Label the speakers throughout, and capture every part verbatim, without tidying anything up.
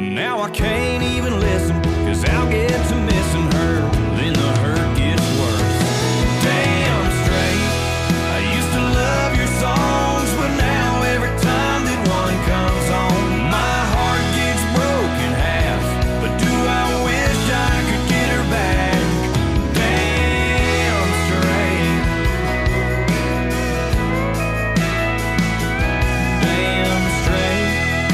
Speaker 1: And now I can't even listen, 'cause I'll get to missing her, then the hurt gets worse. Damn straight, I used to love your songs, but now every time that one comes on, my heart gets broken half. But do I wish I could get her back? Damn straight. Damn straight.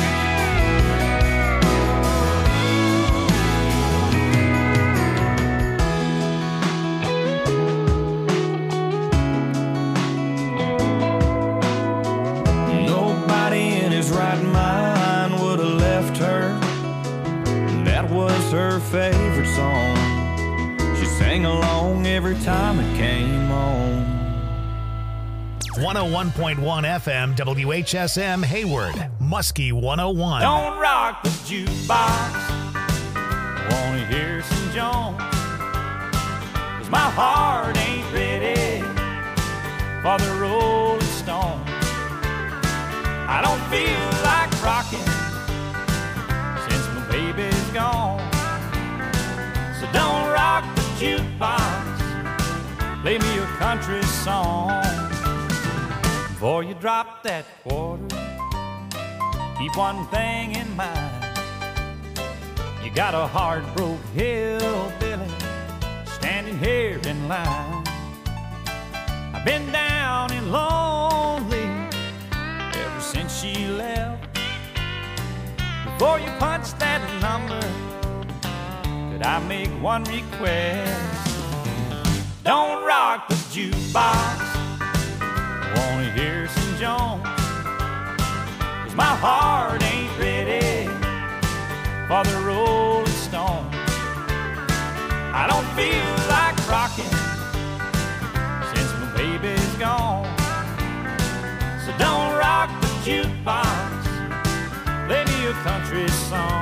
Speaker 1: Nobody in his right mind would have left her. That was her favorite song. She sang along every time it came on.
Speaker 2: one oh one point one F M, W H S M, Hayward, Muskie one oh one.
Speaker 1: Don't rock the jukebox, wanna hear some Jones, 'cause my heart ain't ready for the Rolling Stones. I don't feel like rocking since my baby's gone. So don't rock the jukebox, play me a country song. Before you drop that quarter, keep one thing in mind. You got a hard-broke hillbilly standing here in line. I've been down and lonely ever since she left. Before you punch that number, could I make one request? Don't rock the jukebox, I wanna hear some Jones, 'cause my heart ain't ready for the Rolling Stones. I don't feel like rocking since my baby's gone. So don't rock the jukebox, play me a country song.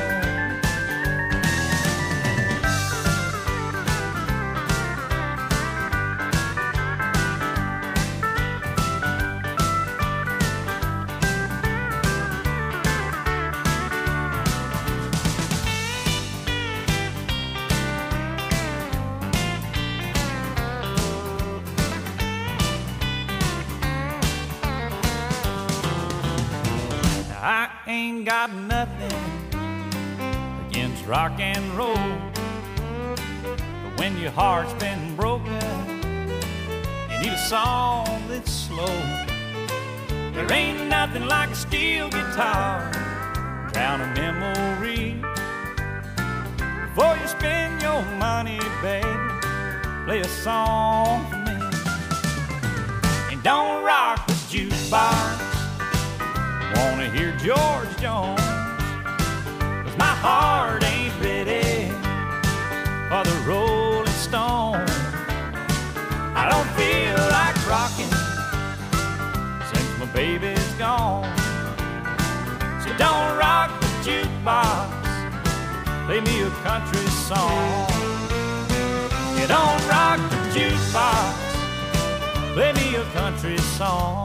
Speaker 1: I ain't got nothing against rock and roll, but when your heart's been broken, you need a song that's slow. There ain't nothing like a steel guitar, drown a memory. Before you spend your money, baby, play a song for me. And don't rock the jukebox, wanna hear George Jones, 'cause my heart ain't ready for the Rolling Stone. I don't feel like rocking since my baby's gone. So don't rock the jukebox, play me a country song. You don't rock the jukebox, play me a country song.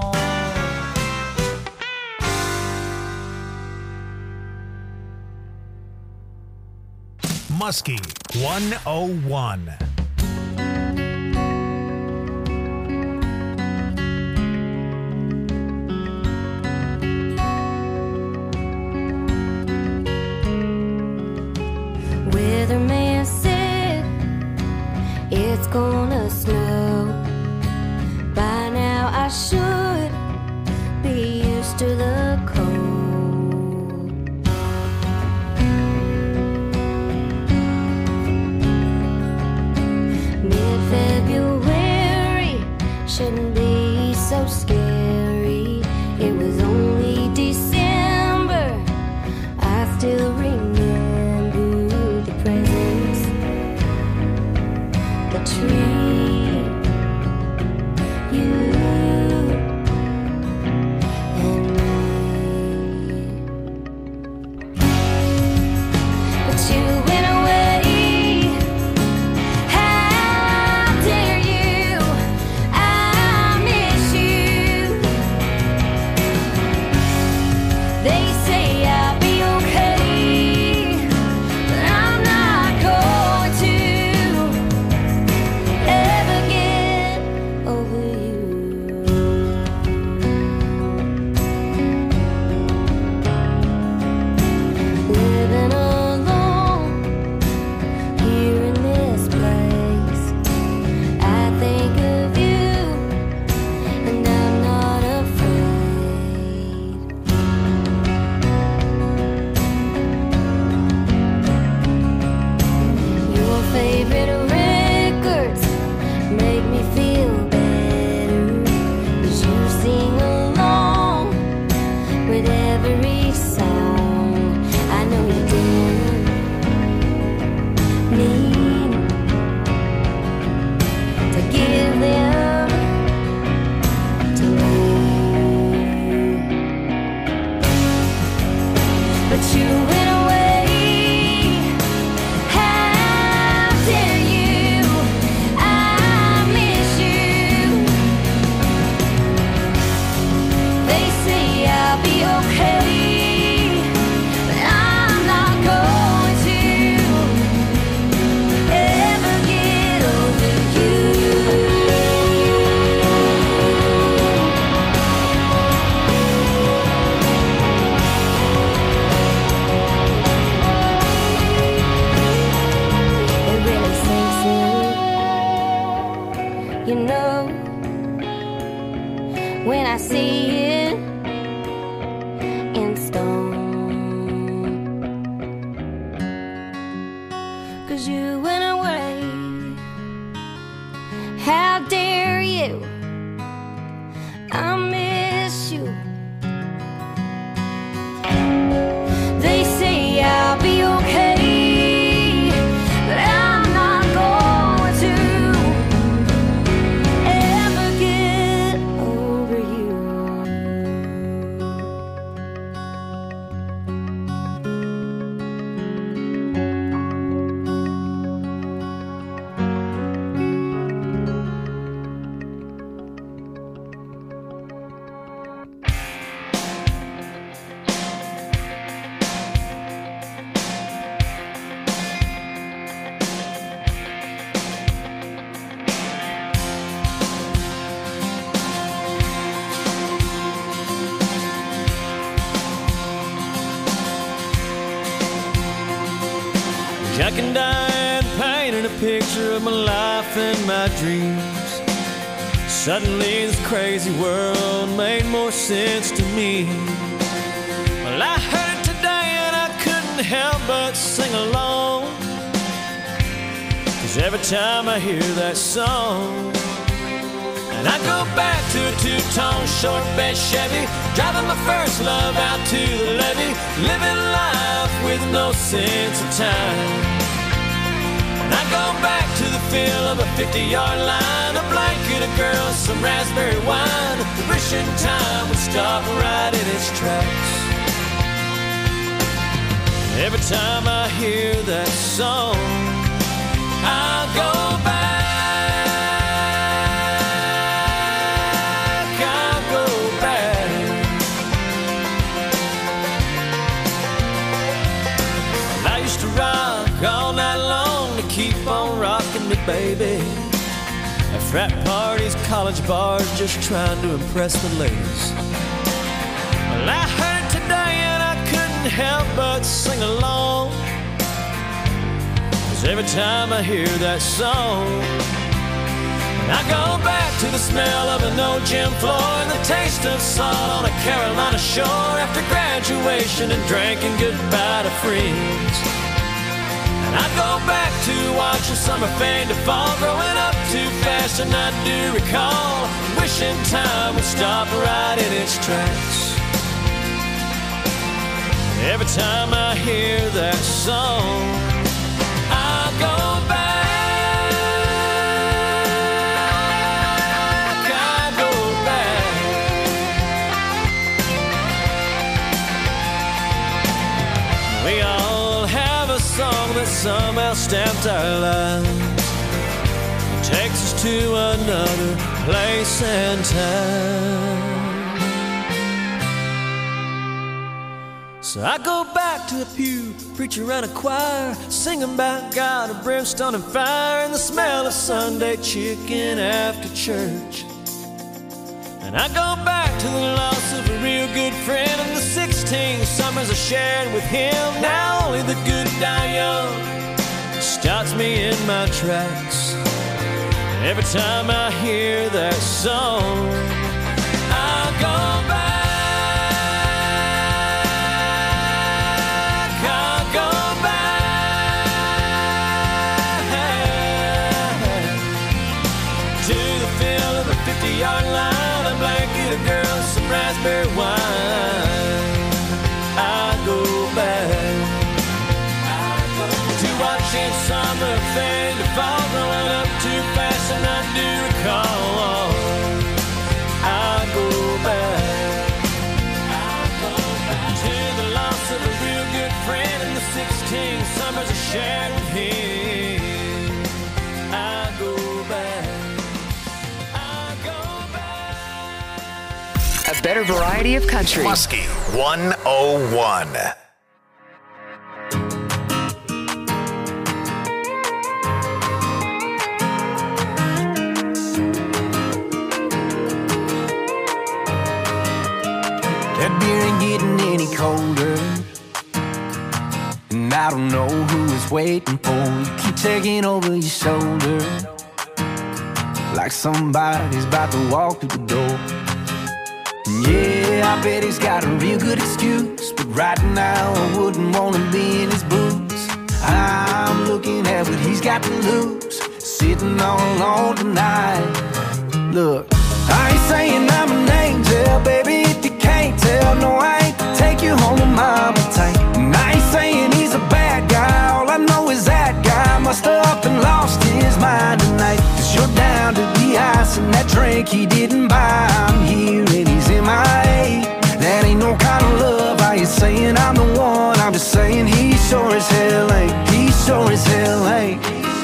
Speaker 2: Muskie one oh one.
Speaker 3: Weatherman said it's gonna snow. By now I should be used to the cold. Mid-February shouldn't be so scary. It was only December. I still remember the presents, the tree, you and me. But you went away. How dare you? I miss you. They say I'll be okay. 'cause you went away. How dare you? I miss you. They say I'll be okay, but I'm not going to ever get over you.
Speaker 4: Jack and Diane painted a picture of my life and my dreams. Suddenly this crazy world made more sense to me. Well, I heard it today and I couldn't help but sing along, 'cause every time I hear that song, and I go back to a two-tone short bed Chevy, driving my first love out to the levee, living life with no sense of time. And I go back to the feel of a fifty-yard line, a blanket of girls, some raspberry wine, wishing time would stop right in its tracks. Every time I hear that song, I go back. All night long to keep on rocking me, baby. At frat parties, college bars, just trying to impress the ladies. Well, I heard it today and I couldn't help but sing along, 'cause every time I hear that song, I go back to the smell of an old gym floor and the taste of salt on a Carolina shore after graduation and drinking goodbye to friends. And I go back to watching summer fade to fall, growing up too fast and I do recall, wishing time would stop right in its tracks. Every time I hear that song, I go back, I go back. We all have a song that somehow stamped our lives, it takes us to another place and time. So I go back to a pew, preacher and a choir, singing about God and brimstone and fire, and the smell of Sunday chicken after church. And I go back to the loss of a real good friend and the sixteen summers I shared with him. Now only the good die young stops me in my tracks. Every time I hear that song, I go back, I go back to the feel of a fifty-yard line, a blanket of girls, some raspberry wine. I go back to watching summer fade to fall, growing up too fast and I do recall. I go back, I go back to the loss of a real good friend and the sixteen summers I shared with him. I go back, I go back.
Speaker 5: A better variety of country.
Speaker 2: Muskie one oh one.
Speaker 6: That beer ain't getting any colder, and I don't know who it's waiting for. You keep taking over your shoulder, like somebody's about to walk through the door. And yeah, I bet he's got a real good excuse, but right now I wouldn't want to be in his boots. I'm looking at got to lose, sitting all alone tonight. Look, I ain't saying I'm an angel, baby, if you can't tell. No, I ain't take you home to mama tight. And I ain't saying he's a bad guy, all I know is that guy must have up and lost his mind tonight. Cause you're down to the ice and that drink he didn't buy. I'm here and he's in my A. That ain't no kind of love. I ain't saying I'm the one, I'm just saying he sure as hell ain't. He sure as hell ain't.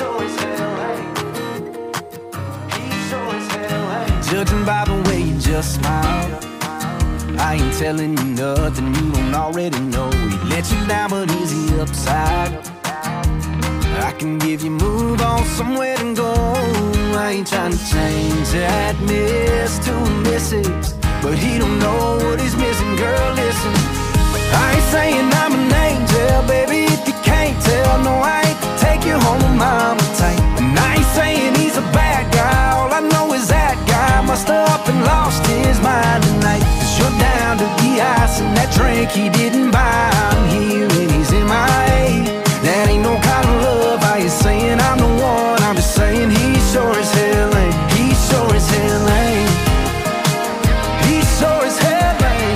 Speaker 6: Judging by the way you just smile, I ain't telling you nothing you don't already know. He let you down but is he upside? I can give you move on somewhere to go. I ain't trying to change that miss to a missus, but he don't know what he's missing, girl, listen. I ain't saying I'm an angel, baby, if you can't tell. No, I ain't take you home with mama tight. And I ain't saying he's a bad guy, all I know is that guy must have up and lost his mind tonight. Cause you're down to the ice and that drink he didn't buy. I'm here and he's in my A. That ain't no kind of love. I ain't saying I'm the one, I'm just saying he sure as hell ain't. He sure as hell ain't. He sure as hell ain't.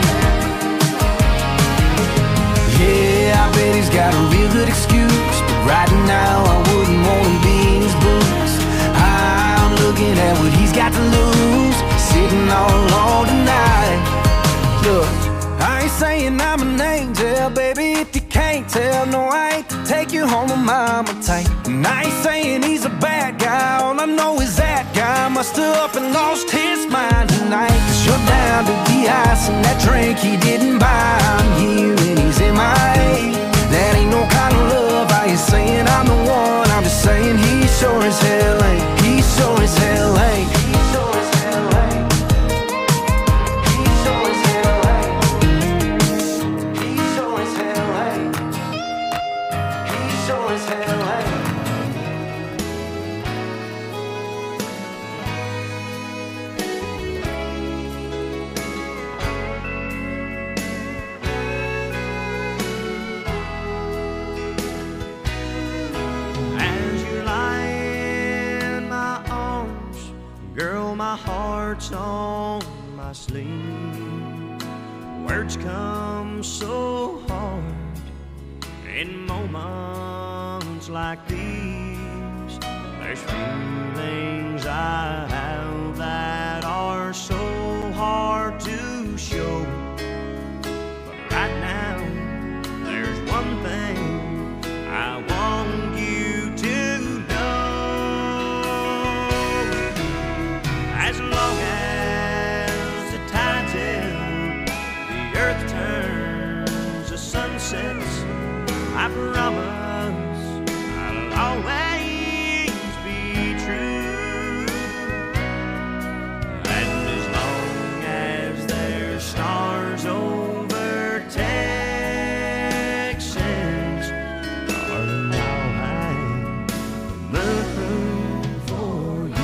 Speaker 6: Yeah, I bet he's got a real good excuse, but right now I wouldn't want to be in his boots. I'm looking at what he's got to lose, sitting all alone tonight. Look, I ain't saying I'm an angel, baby, if you can't tell. No, I ain't take you home with mama tight. And I ain't saying he's a bad guy, all I know is that guy must have up and lost his mind tonight. Cause you're down to the ice and that drink he didn't buy. I'm here and he's in my A. That ain't no kind of love. I ain't saying I'm the one, I'm just saying he sure as hell ain't. He sure as hell ain't. He sure as hell ain't. He sure as hell ain't. He sure as hell ain't. He sure as hell ain't.
Speaker 4: Heart's on my sleeve. Words come so hard in moments like these. There's feelings I have that are so hard to show. But right now, there's one thing I want you to know. As long as the tide's in, the earth turns, the sun sets, I promise I'll always be true. And as long as there's stars over Texas, darling, I'll hang the moon for you.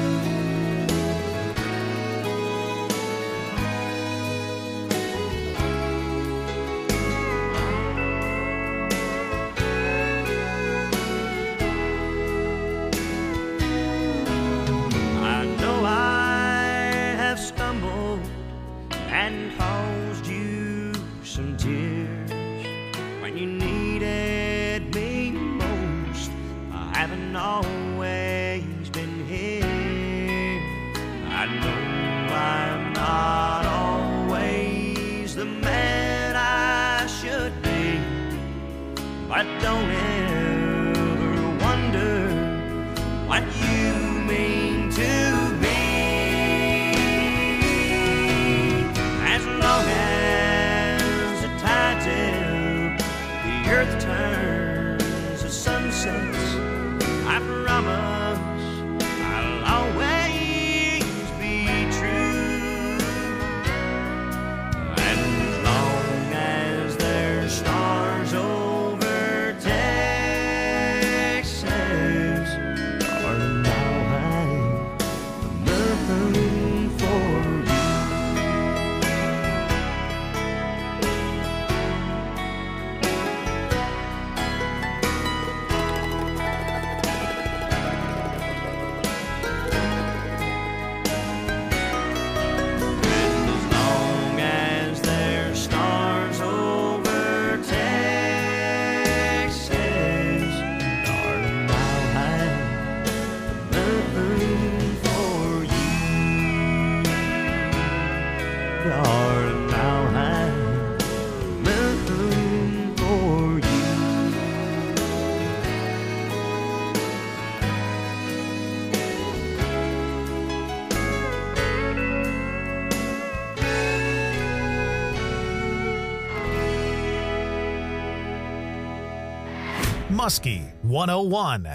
Speaker 4: And caused you some tears when you needed me most. I haven't always been here. I know I'm not always the man I should be, but don't ever wonder what you mean to me. As long as the tide's in, the earth turns, the sun sets, I promise I'll always be true. And as long as there's stars over Texas, darling, I'll hang the moon for you.
Speaker 2: Muskie one oh one.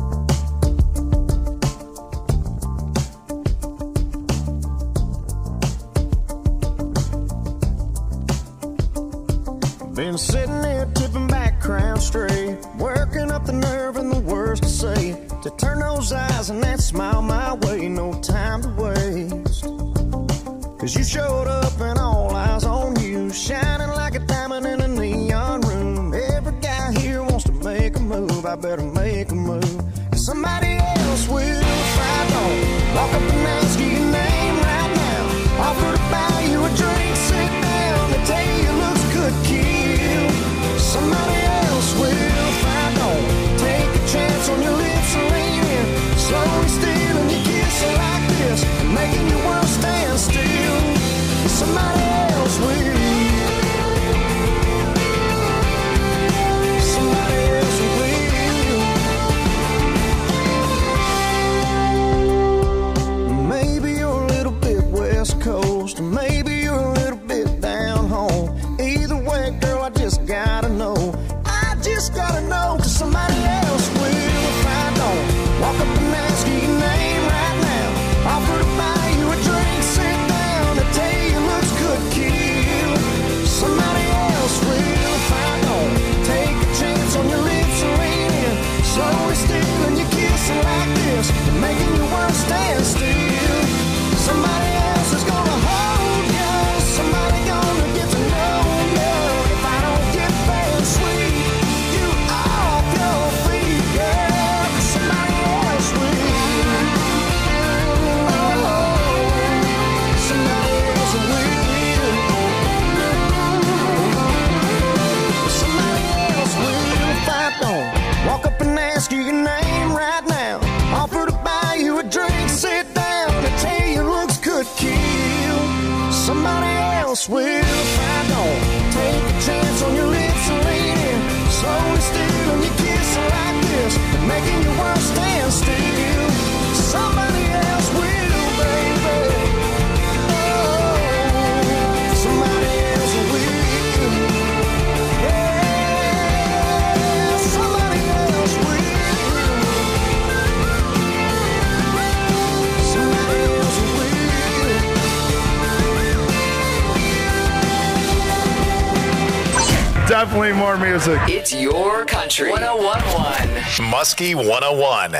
Speaker 5: Been sitting there tipping back, crown straight, working up the nerve and the words to say, to turn those eyes and that smile my way, no time to waste. Cause you showed up and all eyes on you, shining like a diamond in a neon room. Every guy here wants to make a move, I better make a move. Cause somebody else will if I don't walk up and ask you your name right now, offer to buy you a drink, sit down, they tell you it looks good, kid. Somebody else will if I don't take a chance on your lips and lean in, slowly stealing your kiss like this, making your world stand still. Somebody else will. Somebody else will. Maybe you're a little bit West Coast, maybe you're a little bit down home. Either way, girl, I just gotta know. I just gotta know, cause somebody else will if I don't walk up and ask you your name right now, offer to buy you a drink, sit down, and tell you it looks good, kid. Somebody else will if I don't take a chance on your lips and lean in, slowly stealing your kiss like this, and making your world stand still. Somebody else is gonna hold you, somebody gonna get to know you. If I don't get there, sweet, you off your feet, girl, cause somebody else will. Oh, somebody else will. Somebody else will if I don't walk up and ask you your name right now, offer to buy you a drink, sit down, and tell you it looks good, kill. Somebody else will if I don't take a chance on your lips and lean in, slowly stealing your kiss like this, making your world stand still. Somebody else will, baby. Oh, somebody else will. Yeah, somebody else will. Somebody else will.
Speaker 7: Definitely more music.
Speaker 8: It's your country. one oh one point one.
Speaker 2: Muskie one oh one.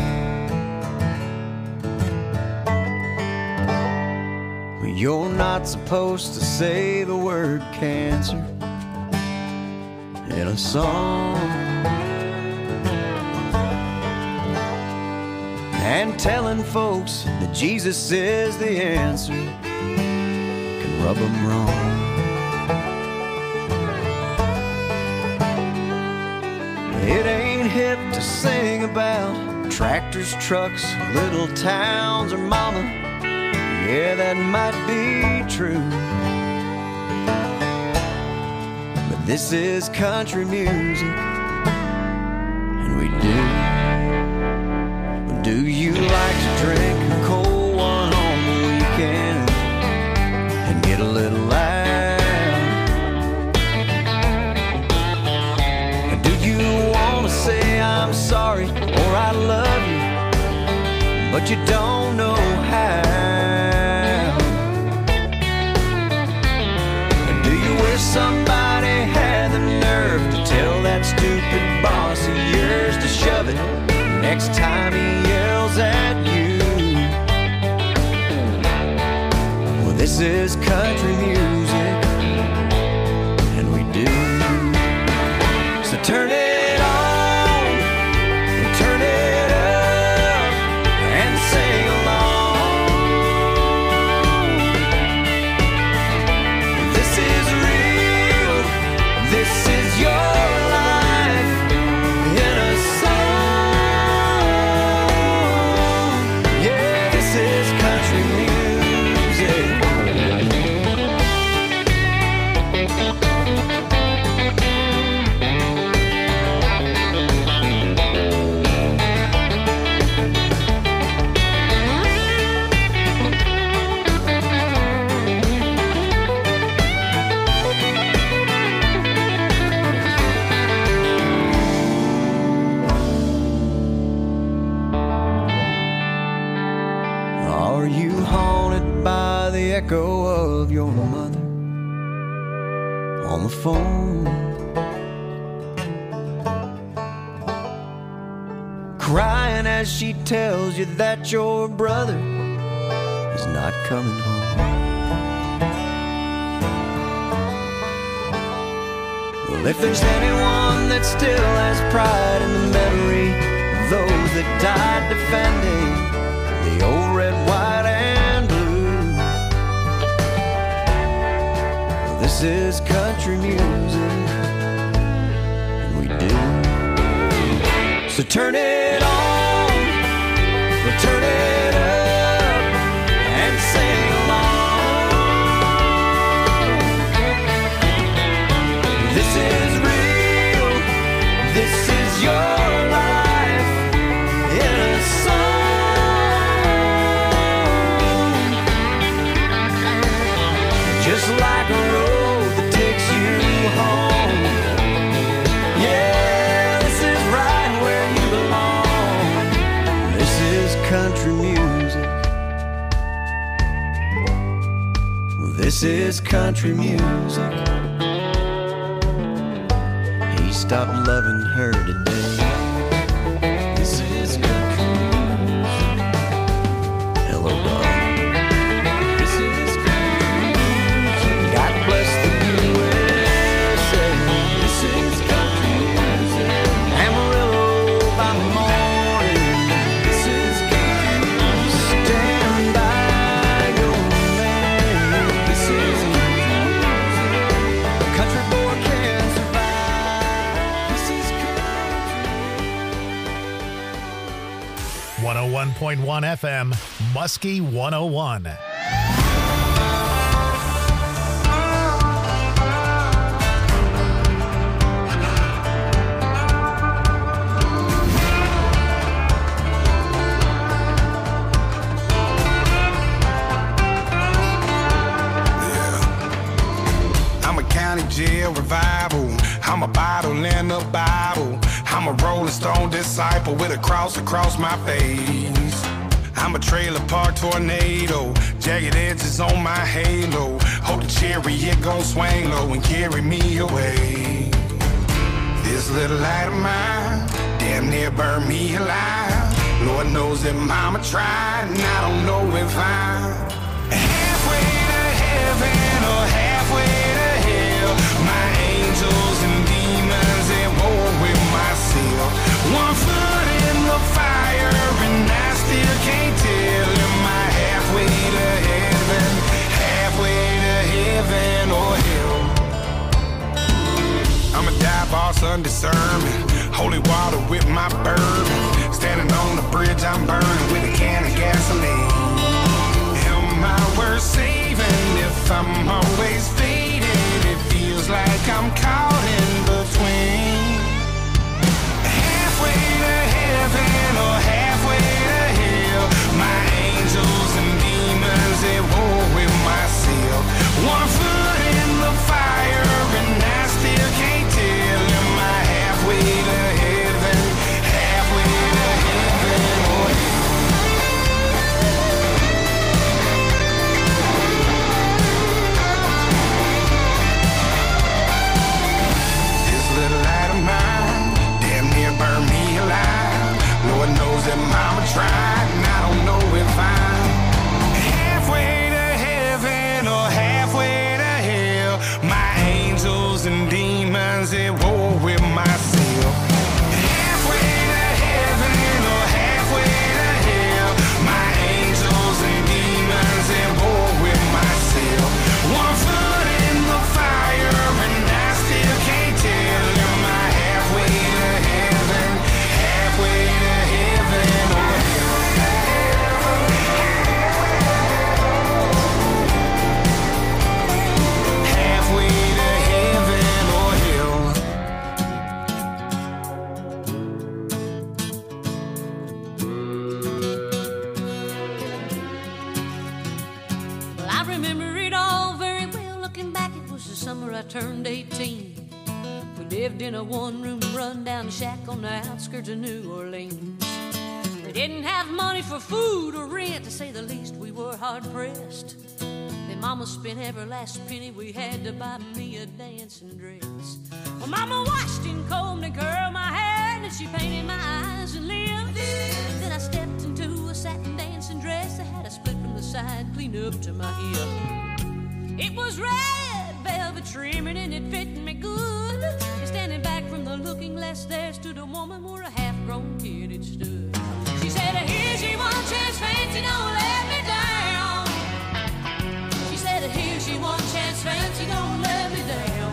Speaker 5: You're not supposed to say the word cancer in a song, and telling folks that Jesus is the answer can rub them wrong. It ain't hip to sing about tractors, trucks, little towns, or mama. Yeah, that might be true, but this is country music, and we do. Do you like to drink a cold one on the weekend and get a little loud? Do you want to say I'm sorry or I love you, but you don't know how? Somebody had the nerve to tell that stupid boss of yours to shove it next time he yells at you. Well, this is country music, and we do. So turn it on, and turn it up, and sing along. This is real. This is your life in a song. Yeah, this is country music. echo of your mother on the phone, crying as she tells you that your brother is not coming home. Well, if there's anyone that still has pride in the memory of those that died defending the old red, white, and blue, well, this is country music, and we do. So turn it on, or turn it up, and sing along. This is real, this is your life in a song. Just like a road that takes you home. Yeah, this is right where you belong. This is country music. This is country music. He stopped loving her today. This is country music. Hello, darling. This is country music. God bless the U S A. This is country music. Amarillo by morning. This is country music. Stand by your man. This is country music. A country boy can survive. This is country.
Speaker 2: one oh one point one F M, Muskie one oh one.
Speaker 7: I'm a county jail revival. I'm a bottle in the Bible. I'm a Rolling Stone disciple with a cross across my face. I'm a trailer park tornado, jagged edges on my halo. Hope the chariot gon' swing low and carry me away. This little light of mine damn near burned me alive. Lord knows that mama tried, and I don't know if I'm halfway to heaven or halfway to hell. My angels and demons at war with myself. One foot in the fire and I still can't tell. Am I halfway to heaven, halfway to heaven or hell? I'm a dive bar Sunday sermon, holy water with my bourbon. Standing on the bridge I'm burning with a can of gasoline. Am I worth saving if I'm always fading? It feels like I'm caught in between. Halfway to heaven or halfway to hell. My angels and demons at war with myself. One foot in the fire and I still can't tell. Am I halfway to heaven, halfway to heaven or hell? This little light of mine damn near burned me alive. Lord knows that mama tried, and I don't know if I'm halfway to heaven or halfway to hell. My angels and demons at war with myself. Halfway to heaven or halfway to hell. My angels and demons at war with myself. One foot in the fire and I still can't tell. Am I halfway to heaven, halfway to heaven or hell? Halfway to heaven or hell?
Speaker 9: Well, I remember it all very well. Looking back, it was the summer I turned eighteen. We lived in a one-room run-down shack on the outskirts of New Orleans. We didn't have money for food or rent, to say the least. We were hard-pressed. Then And Mama spent every last penny we had to buy me a dancing dress. Well, Mama washed and combed and curled my hair, and then she painted my eyes and lips. Then I stepped into a satin dancing dress that had a split from the side, clean up to my hip. It was red velvet trimming and it fit me good. And standing back from the looking glass, there stood a woman where a half-grown kid had stood. She said, here's your one chance, fancy, don't let me down. She said, here's your one chance, fancy, don't let me down.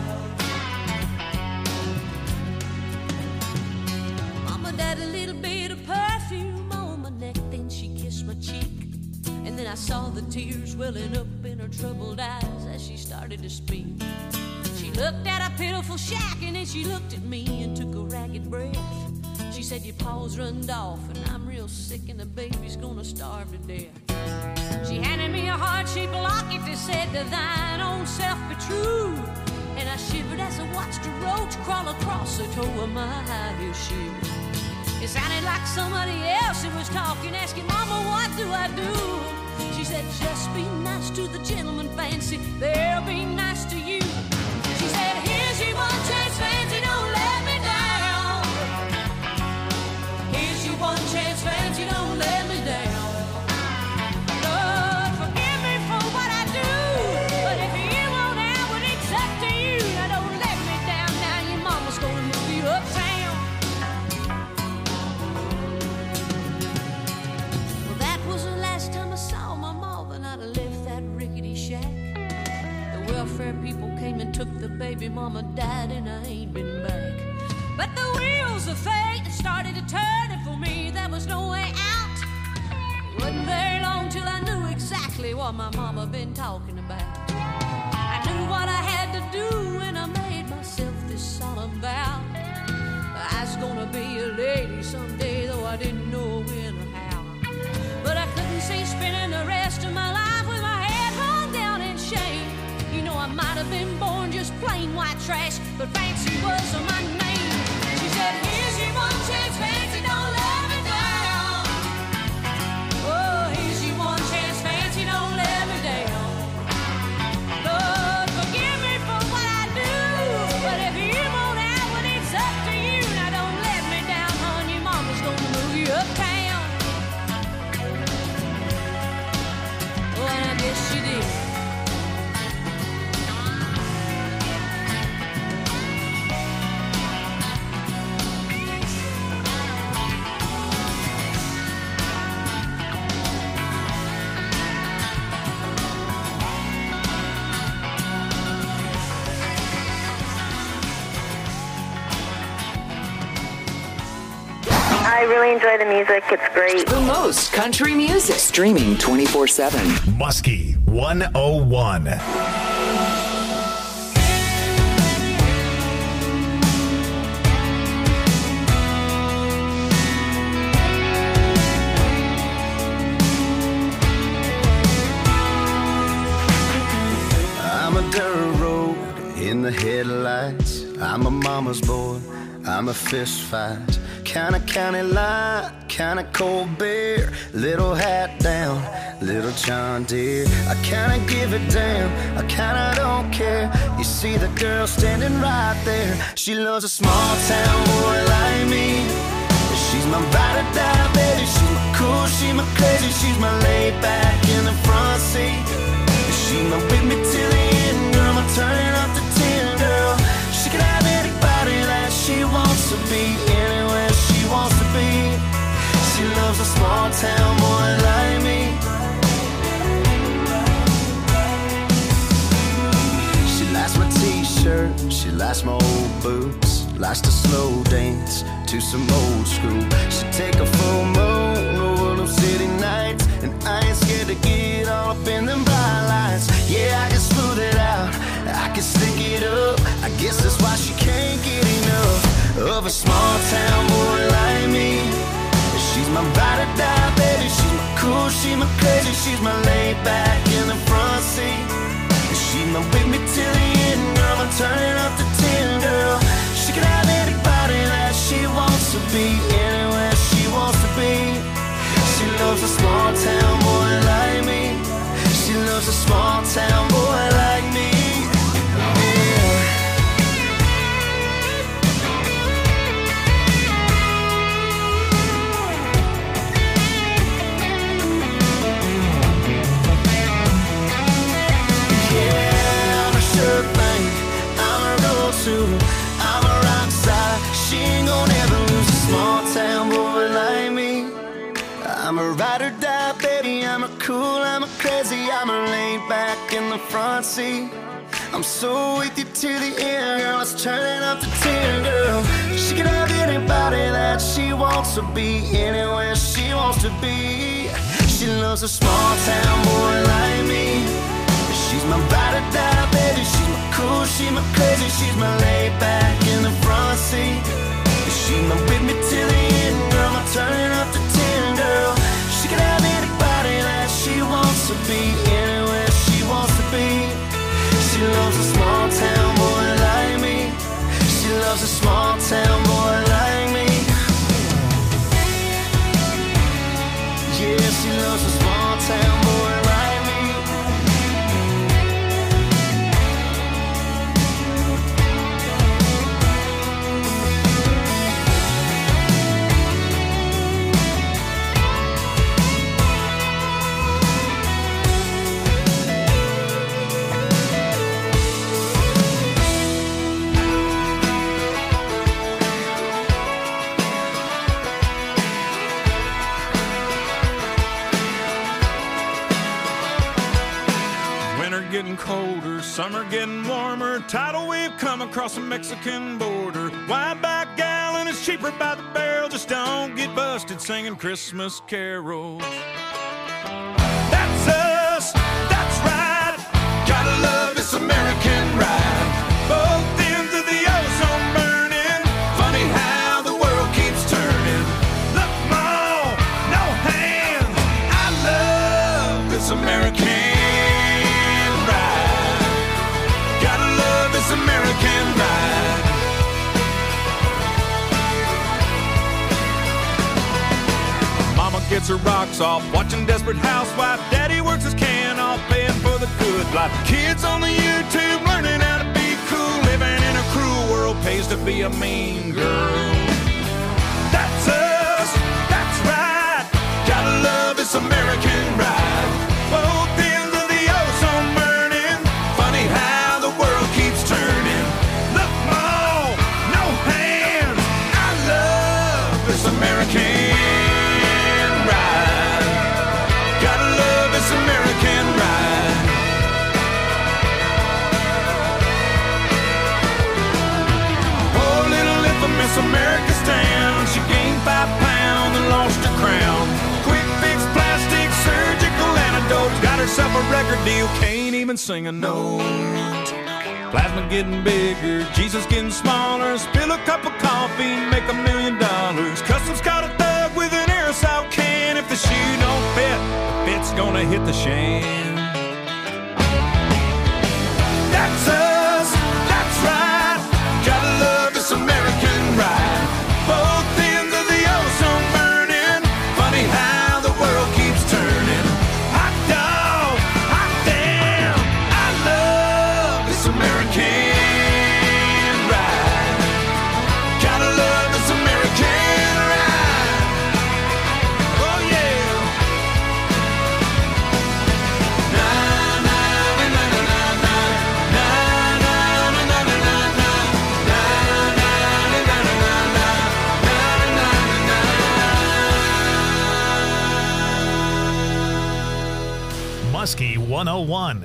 Speaker 9: Mama dabbed a little bit of perfume on my neck, then she kissed my cheek. And then I saw the tears welling up in her troubled eyes as she started to speak. She looked at a pitiful shack, and then she looked at me and took a ragged breath. She said, your paws runned off, and I'm real sick, and the baby's gonna starve to death. She handed me a heart-shaped locket that said, to thine own self be true. And I shivered as I watched a roach crawl across the toe of my high-heel shoe. It sounded like somebody else who was talking, asking, Mama, what do I do? She said, just be nice to the gentleman, fancy, they'll be nice to you. She said, here's your one chance, fancy, don't let me down. Here's your one chance, fancy, don't let me down. Lord, forgive me for what I do, but if you want out, well, it's up to you. Now don't let me down, now your mama's gonna move you uptown. Well, that was the last time I saw my mom, and I'd have left that rickety shack. The welfare people came and took the baby, mama died, and I ain't been back. But the wheels of fate started to turn, and for me there was no way out. It wasn't very long till I knew exactly what my mama been talking about. I knew what I had to do, and I made myself this solemn vow. I was gonna be a lady someday, though I didn't know when or how. But I couldn't see spending the rest of my life with my head hung down in shame. You know, I might have been born just plain white trash, but fancy was my name. She said, here's your one chance, fancy, don't let me down. Oh, here's your one chance, fancy, don't let me down. Lord, forgive me for what I do, but if you want out, well, it's up to you. Now don't let me down, hon, your mama's gonna move you uptown. Oh, and I guess she did.
Speaker 10: I really enjoy the music. It's great.
Speaker 8: The most country music. Streaming twenty-four seven.
Speaker 2: Muskie one oh one.
Speaker 5: I'm a dirt road in the headlights. I'm a mama's boy. I'm a fist fight. Kinda county line, kinda cold beer. Little hat down, little John Deere. I kinda give it down, I kinda don't care. You see the girl standing right there. She loves a small town boy like me. She's my ride or die, baby. She's my cool, she's my crazy. She's my laid back in the front seat. She's my with me till the end, girl. I'm turning up the ten, girl. She can have anybody that she wants to be, anywhere she wants to be. She loves a small town boy like me. She likes my t-shirt, she likes my old boots, likes to slow dance to some old school. She take a full moon over them city nights, and I ain't scared to get all up in them bright lights. Yeah, I can smooth it out, I can stick it up. I guess that's why she can't get enough of a small town boy like me. She's my ride or die, baby. She's my cool, she's my crazy. She's my laid back in the front seat. She's my with me till the end, girl. I'm turning up the ten, girl. She can have anybody that she wants to be, anywhere she wants to be. She loves a small town boy like me. She loves a small town ride or die, baby. I'm a cool, I'm a crazy, I'm a laid back in the front seat. I'm so with you to the end, girl. It's turning up to ten, girl. She can have anybody that she wants to be, anywhere she wants to be. She loves a small town boy like me. She's my ride or die, baby. She's my cool, she's my crazy, she's my laid back in the front seat. She's my with me to the end, girl. I'm turning up to ten, girl. She can have anybody that she wants to be, anywhere she wants to be. She loves a small town boy like me. She loves a small town boy like me. Yeah, she loves a small town boy like me.
Speaker 1: Getting colder, summer getting warmer, tidal wave come across the Mexican border. Wine by gallon is cheaper by the barrel, just don't get busted singing Christmas carols. That's us, that's right, gotta love this American ride. Both ends of the ozone burning, funny how the world keeps turning. Look, Mom, no hands, I love this American American ride. Mama gets her rocks off watching Desperate Housewife. Daddy works his can off paying for the good life. Kids on the YouTube learning how to be cool. Living in a cruel world pays to be a mean girl. That's us, that's right, gotta love this American ride. Both ends of the ozone burning, funny how the world keeps turning. Look, Mom, no hands, I love this American ride. Gotta love this American ride. Poor little infamous America stand. She gained five pounds and lost her crown. Quick fix, plastic, surgical antidotes. Got herself a record deal, can't even sing a note. Plasma getting bigger, Jesus getting smaller. Spill a cup of coffee, make a million dollars. Customs caught a thug with an aerosol can. If the shoe don't fit, the fit's gonna hit the shan. That's us, that's right, gotta love this American ride. Both ends of the ozone burning, funny how the world keeps turning. Hot dog, hot damn, I love this American ride. Gotta love this American ride. Oh yeah. Na na na na na na na na na na na na na na na na na.
Speaker 2: Muskie one oh one.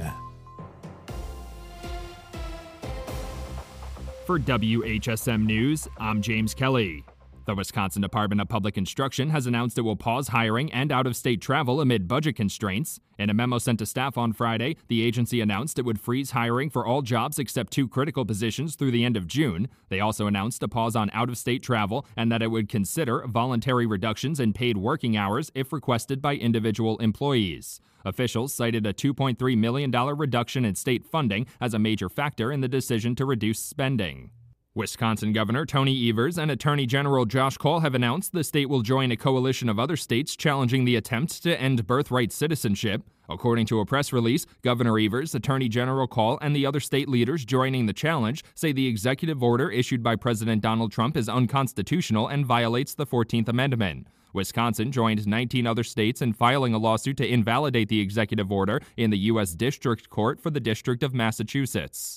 Speaker 11: For W H S M News, I'm James Kelly. The Wisconsin Department of Public Instruction has announced it will pause hiring and out-of-state travel amid budget constraints. In a memo sent to staff on Friday, the agency announced it would freeze hiring for all jobs except two critical positions through the end of June. They also announced a pause on out-of-state travel and that it would consider voluntary reductions in paid working hours if requested by individual employees. Officials cited a two point three million dollars reduction in state funding as a major factor in the decision to reduce spending. Wisconsin Governor Tony Evers and Attorney General Josh Cole have announced the state will join a coalition of other states challenging the attempt to end birthright citizenship. According to a press release, Governor Evers, Attorney General Cole, and the other state leaders joining the challenge say the executive order issued by President Donald Trump is unconstitutional and violates the fourteenth Amendment. Wisconsin joined nineteen other states in filing a lawsuit to invalidate the executive order in the U S District Court for the District of Massachusetts.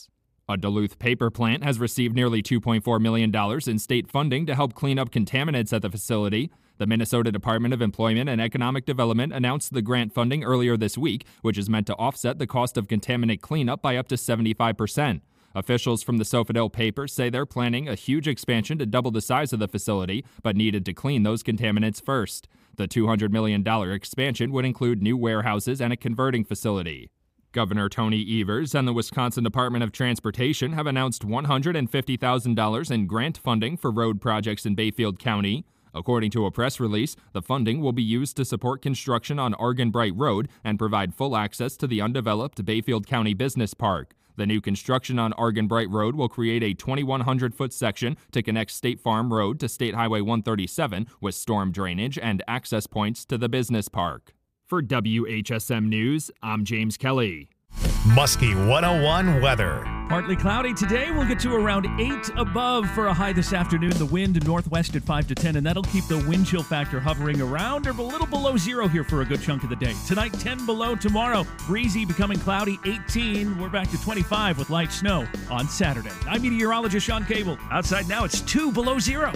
Speaker 11: A Duluth paper plant has received nearly two point four million dollars in state funding to help clean up contaminants at the facility. The Minnesota Department of Employment and Economic Development announced the grant funding earlier this week, which is meant to offset the cost of contaminant cleanup by up to seventy-five percent. Officials from the Sofadale paper say they're planning a huge expansion to double the size of the facility, but needed to clean those contaminants first. The two hundred million dollars expansion would include new warehouses and a converting facility. Governor Tony Evers and the Wisconsin Department of Transportation have announced one hundred fifty thousand dollars in grant funding for road projects in Bayfield County. According to a press release, the funding will be used to support construction on Argenbright Road and provide full access to the undeveloped Bayfield County Business Park. The new construction on Argenbright Road will create a twenty-one hundred foot section to connect State Farm Road to State Highway one thirty-seven with storm drainage and access points to the business park. For W H S M News, I'm James Kelly.
Speaker 2: Muskie one oh one weather.
Speaker 12: Partly cloudy today. We'll get to around eight above for a high this afternoon. The wind northwest at five to ten, and that'll keep the wind chill factor hovering around or a little below zero here for a good chunk of the day. Tonight, ten below. Tomorrow, breezy, becoming cloudy, eighteen. We're back to twenty-five with light snow on Saturday. I'm meteorologist Sean Cable. Outside now, it's two below zero.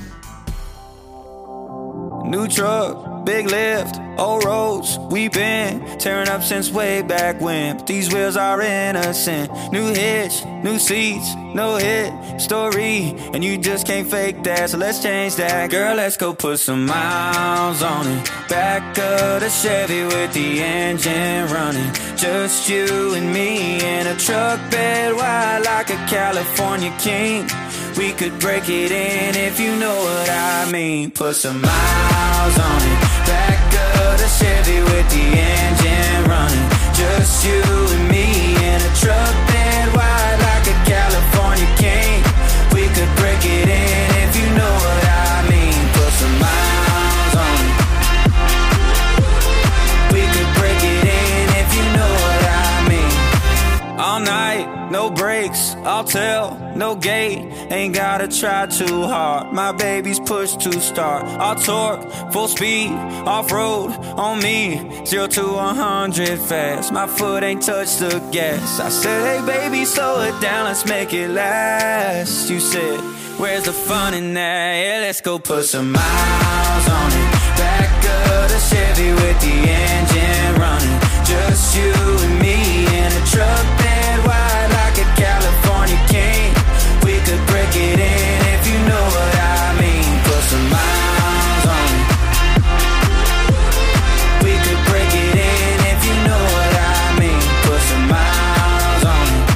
Speaker 6: New truck, big lift, old roads, we been tearing up since way back when. But these wheels are innocent. New hitch, new seats, no hit story, and you just can't fake that, so let's change that. Girl, let's go put some miles on it. Back of the Chevy with the engine running. Just you and me in a truck bed wide like a California king. We could break it in if you know what I mean. Put some miles on it. Back of the Chevy with the engine running. Just you and me in a truck bed wide like a California king. We could break it in if you know what I mean. Put some miles on it. We could break it in if you know what I mean. All night, no brakes, I'll tell, no gate. Ain't gotta try too hard. My baby's push to start. All torque, full speed, off-road on me. Zero to one hundred fast. My foot ain't touched the gas. I said, hey baby, slow it down, let's make it last. You said, where's the fun in that? Yeah, let's go put some miles on it. Back of the Chevy with the engine running. Just you and me in a truck bed wide like a California king. We could break it in if you know what I mean. Put some miles on it. We could break it in if you know what I mean. Put some miles on it.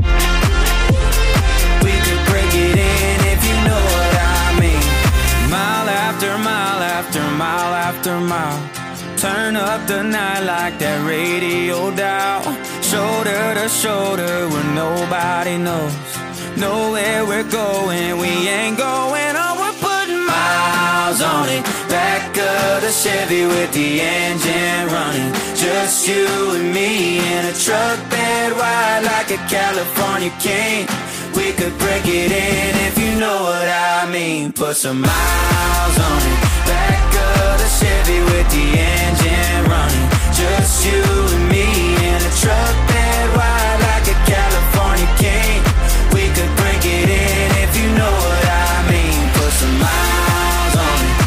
Speaker 6: We could break it in if you know what I mean. Mile after mile after mile after mile. Turn up the night like that radio dial. Shoulder to shoulder where nobody knows. Know where we're going, we ain't going on. We're putting miles on it. Back of the Chevy with the engine running. Just you and me in a truck bed wide like a California king. We could break it in if you know what I mean. Put some miles on it. Back of the Chevy with the engine running. Just you and me in a truck bed wide like a California king. We could break it in if you know what I mean. Put some miles on it.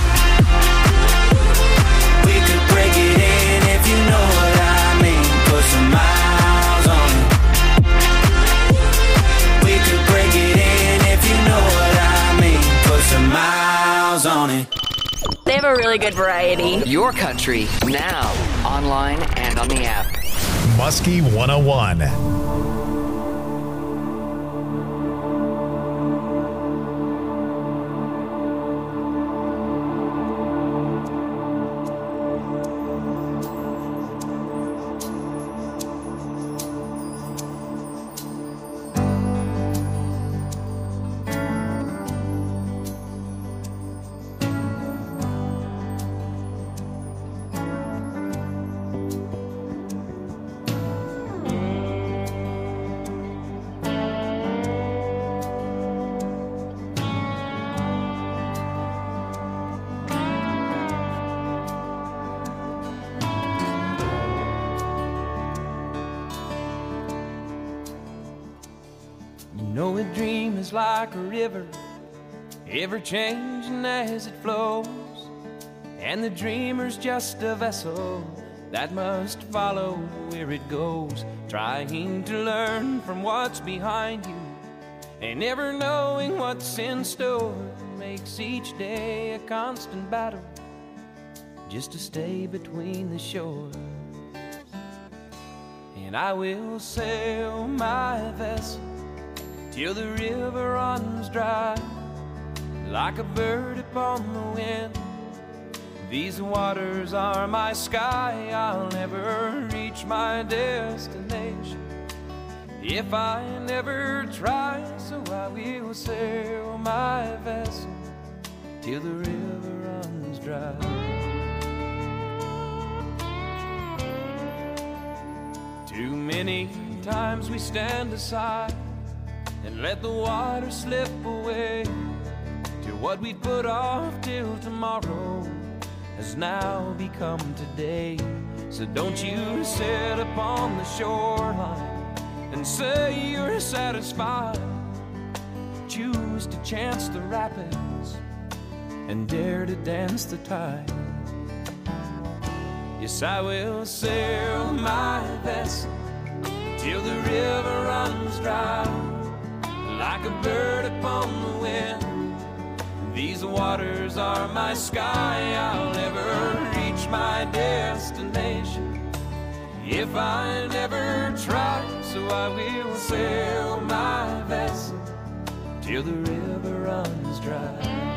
Speaker 6: We could break it in if you know what I mean. Put some miles on it. We could break it in if you know what I mean. Put some miles on it.
Speaker 8: They have a really good variety. Your country, now, online and on the app.
Speaker 2: Muskie one oh one.
Speaker 13: just like a river, ever changing as it flows. And the dreamer's just a vessel that must follow where it goes, trying to learn from what's behind you and never knowing what's in store. Makes each day a constant battle just to stay between the shore. And I will sail my vessel till the river runs dry, like a bird upon the wind. These waters are my sky, I'll never reach my destination if I never try. So I will sail my vessel till the river runs dry. Too many times we stand aside and let the water slip away to what we put off till tomorrow has now become today. So don't you sit upon the shoreline and say you're satisfied. Choose to chance the rapids and dare to dance the tide. Yes, I will sail my vessel till the river runs dry, like a bird upon the wind. These waters are my sky, I'll never reach my destination if I never try. So I will sail my vessel till the river runs dry.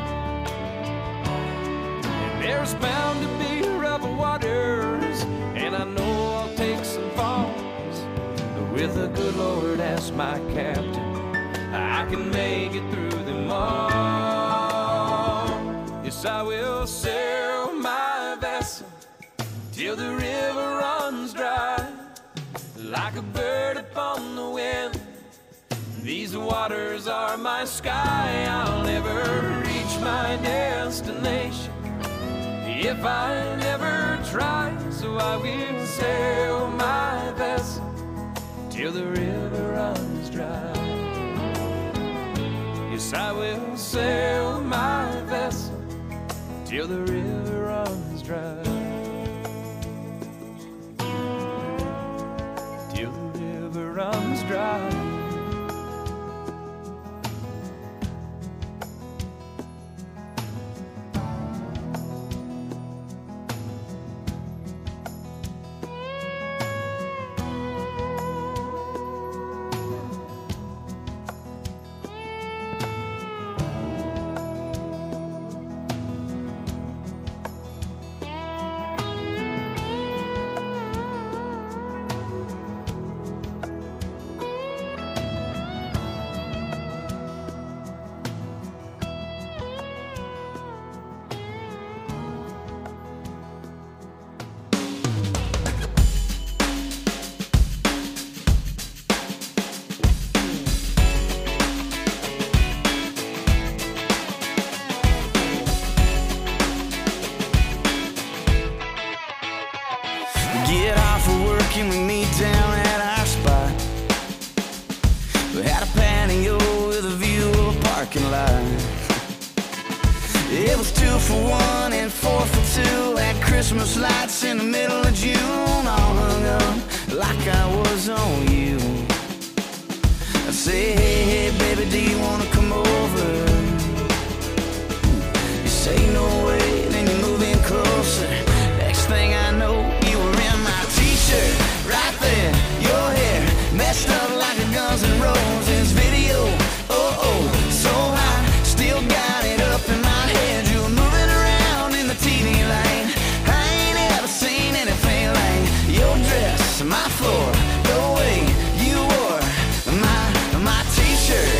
Speaker 13: And there's bound to be rough waters, and I know I'll take some falls, but with the good Lord as my captain, I can make it through them all. Yes, I will sail my vessel till the river runs dry, like a bird upon the wind. These waters are my sky, I'll never reach my destination if I never try. So I will sail my vessel till the river runs dry. Yes, I will sail my vessel till the river runs dry. Till the river runs dry.
Speaker 6: Get off of work and we meet down at our spot. We had a patio with a view of a parking lot. It was two for one and four for two. Had Christmas lights in the middle of June, all hung up like I was on you. I say, hey, hey, baby, do you wanna come over? You say no way, then you move in closer. Next thing I know, you were in my t-shirt, right there. Your hair messed up like a Guns N' Roses video. Oh, oh, so hot, still got it up in my head. You were moving around in the T V lane. I ain't ever seen anything like your dress, my floor, the way you wore my, my t-shirt.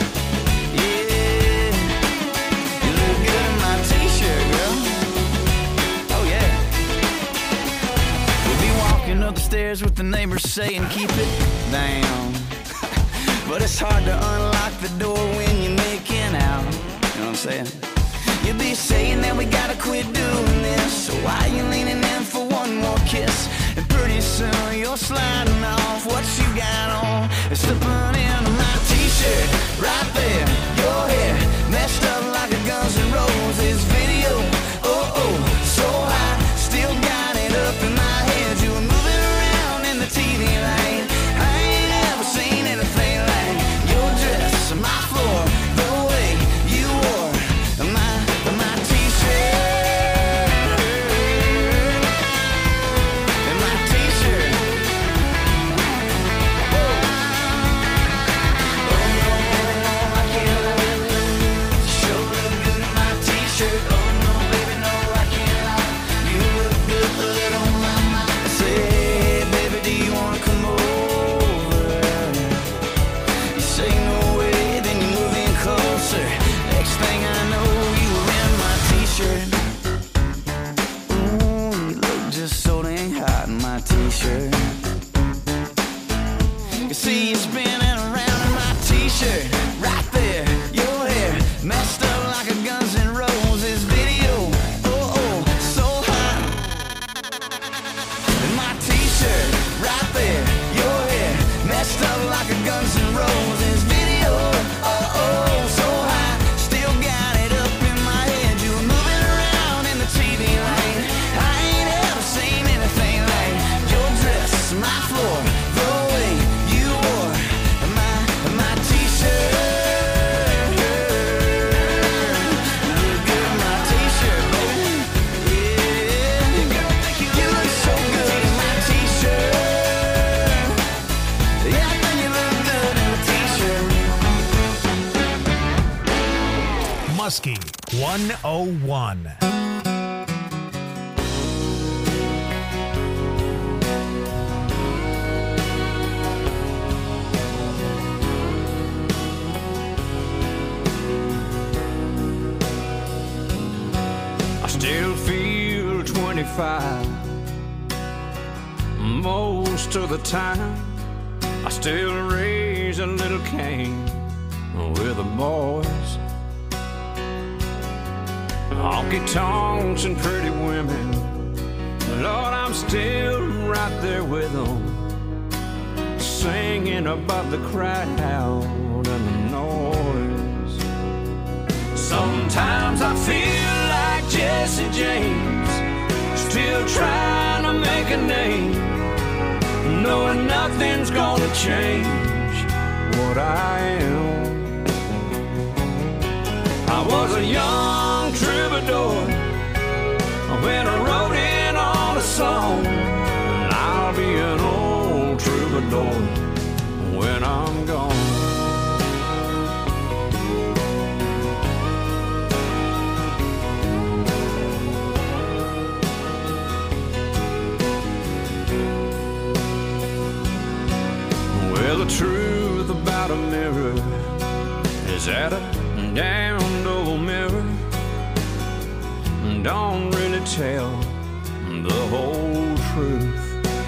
Speaker 6: Yeah, you look good in my t-shirt, girl. Oh, yeah. We'll be walking up the stairs with the neighbors saying, keep it down. But it's hard to unlock the door when you're making out. You know what I'm saying? You'll be saying that we gotta quit doing this. So why you leaning in for one more kiss? And pretty soon you're sliding off what you got on and slipping into my t-shirt right there.
Speaker 2: Muskie one oh one.
Speaker 13: I still feel twenty-five most of the time. I still raise a little Cain with the boys. Honky tonks and pretty women, Lord, I'm still right there with them, singing above the crowd and the noise. Sometimes I feel like Jesse James, still trying to make a name, knowing nothing's gonna change what I am. I was a young troubadour when I wrote in on a song, and I'll be an old troubadour when I'm gone. Well, the truth about a mirror is that a damned old mirror don't really tell the whole truth.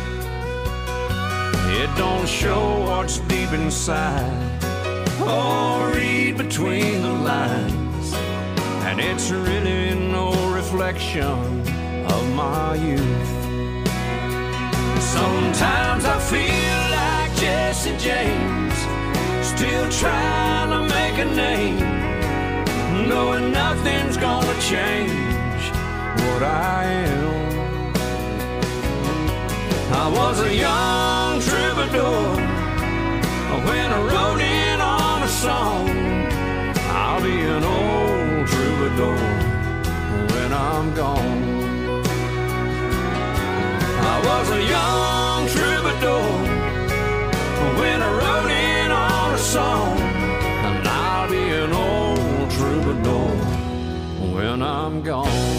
Speaker 13: It don't show what's deep inside or read between the lines, and it's really no reflection of my youth. Sometimes I feel like Jesse James, still trying to make a name, knowing nothing's gonna change what I am. I was a young troubadour when I wrote in on a song. I'll be an old troubadour when I'm gone. I was a young troubadour when I wrote in on a song, and I'll be an old troubadour when I'm gone.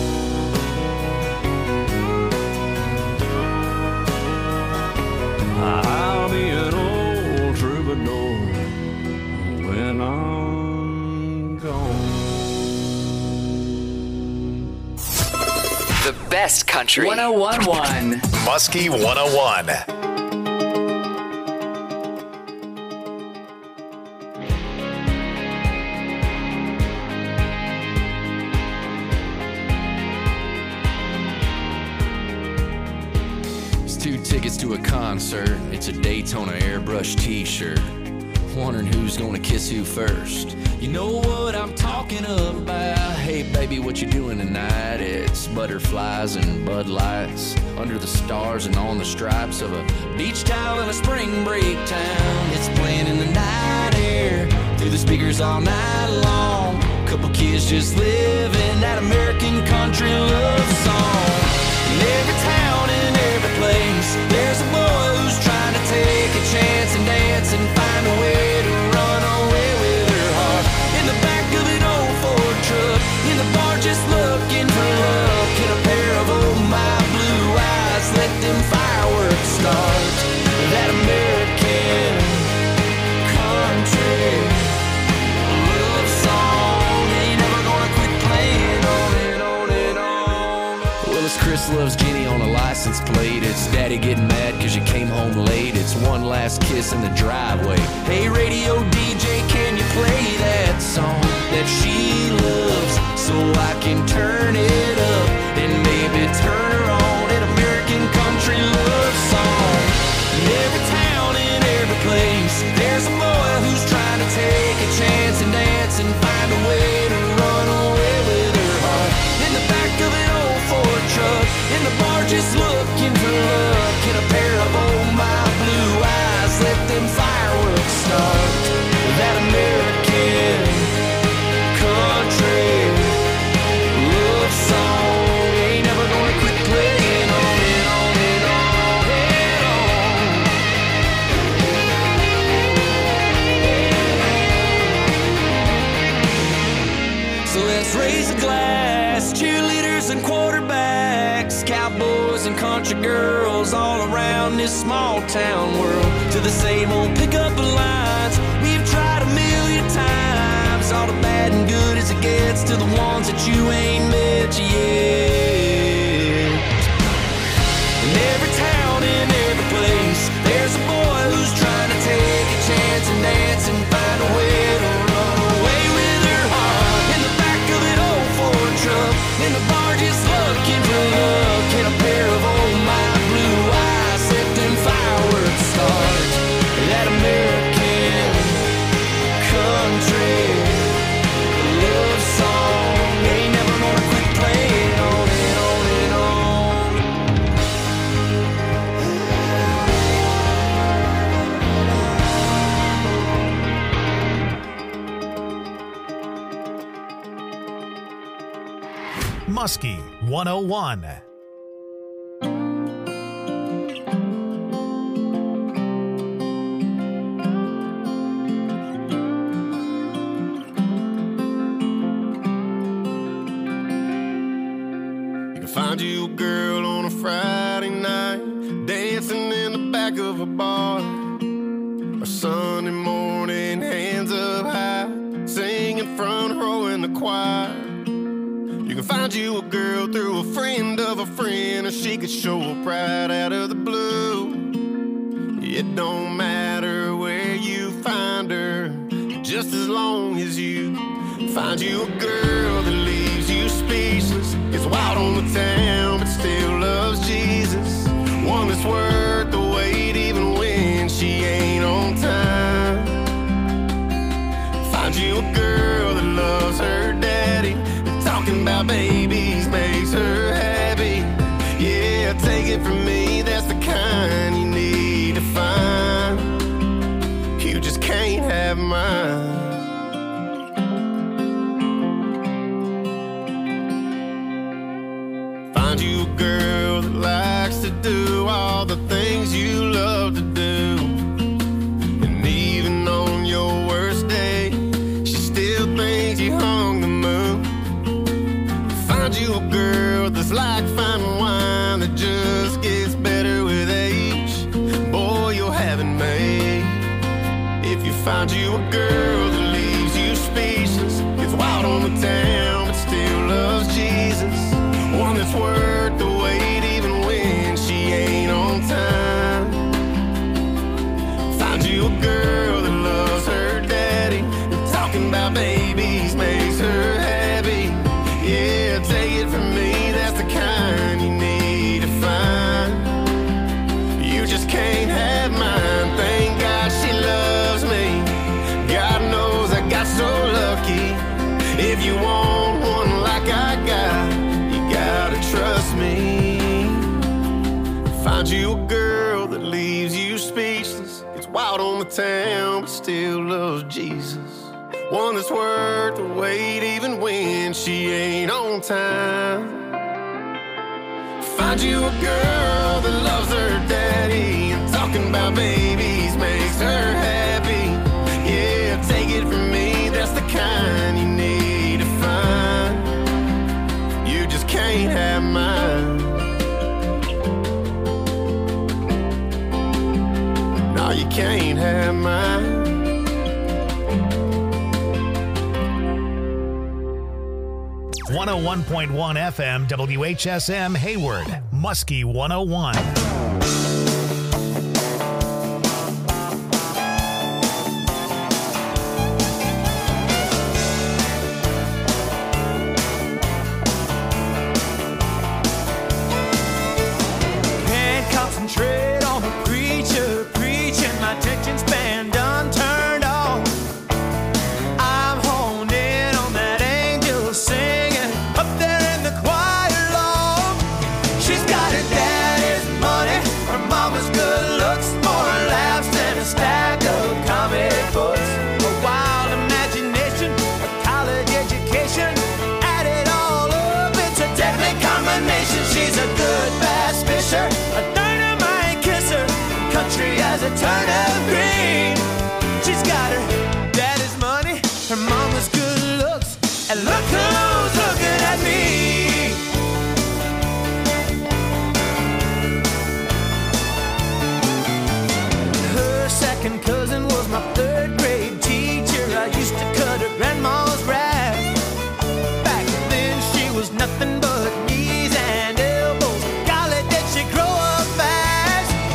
Speaker 13: I'll be an old troubadour when I'm gone.
Speaker 8: The best country. one oh one point one.
Speaker 2: Muskie one oh one.
Speaker 14: Tickets to a concert, it's a Daytona airbrush t-shirt. Wondering who's gonna kiss who first. You know what I'm talking about. Hey baby, what you doing tonight? It's butterflies and Bud Lights under the stars and on the stripes of a beach towel in a spring break town. It's playing in the night air through the speakers all night long. Couple kids just living that American country love song. In every town and every place, there's a boy who's trying to take a chance and dance and find a way to run away with her heart. In the back of an old Ford truck, in the bar just looking for love. Get a pair of oh my blue eyes, let them fireworks start. That American country love song ain't never gonna quit playing on and on and on. Well, it's Chris Loves Jenny on a license plate. It's Daddy getting mad cause you came home late. It's one last kiss in the driveway. Hey radio D J, can you play that song that she loves so I can turn it up and maybe turn her on? An American country love song. In every town, in every place, there's a boy who's trying to take a chance and dance and find a way to run away with her heart. In the back of an old Ford truck, in the bar just looking for love. Get a pair of oh my blue eyes, let them fireworks start. That American country love song ain't never gonna quit playing on and on and on and on. So let's
Speaker 4: quarterbacks, cowboys and country girls all around this small town world. To the same old pickup lines we've tried a million times. All the bad and good as it gets to the ones that you ain't met yet. In every town, in every place, there's a boy who's trying to take a chance and dance and find a way to run away with her heart. In the back of an old Ford truck, in the bar just looking for luck, in a pair of old my blue eyes set them fireworks start. That American country love song ain't never gonna quit playing on and on and on.
Speaker 2: Muskie one oh one.
Speaker 15: Find you a girl on a Friday night, dancing in the back of a bar, or Sunday morning, hands up high, singing front row in the choir. You can find you a girl through a friend of a friend, or she could show up right out of the blue. It don't matter where you find her, just as long as you find you a girl that leaves you speechless. It's wild on the town, but still loves Jesus. One that's worth the wait even when she ain't on time. Find you a girl that loves her daddy, and talking about babies makes her happy. Yeah, take it from me, that's the kind you need to find. You just can't have mine. Find you a girl that likes to do all the things you love to do, and even on your worst day, she still thinks you hung the moon. Find you a girl that's like fine wine that just gets better with age. Boy, you'll have it made. If you find you a girl that leaves you speechless, it's wild on the town but still loves Jesus. One that's worth the wait even when she ain't on time. Find you a girl that loves her daddy, and talking about babies makes her happy. Yeah, take it from me, that's the kind you need to find. You just can't have mine. Thank God she loves me. God knows I got so lucky. If you want one like I got, gotta trust me. Find you a girl that leaves you speechless. It's wild on the town, but still loves Jesus. One that's worth the wait even when she ain't on time. Find you a girl that loves her daddy, and talking about babies makes her happy. Yeah, take it from me, that's the kind you need to find. You just can't have mine. No, you can't have mine.
Speaker 2: one oh one point one F M W H S M Hayward, Muskie one oh one.
Speaker 4: She's a good bass fisher, a dynamite kisser, country as a turn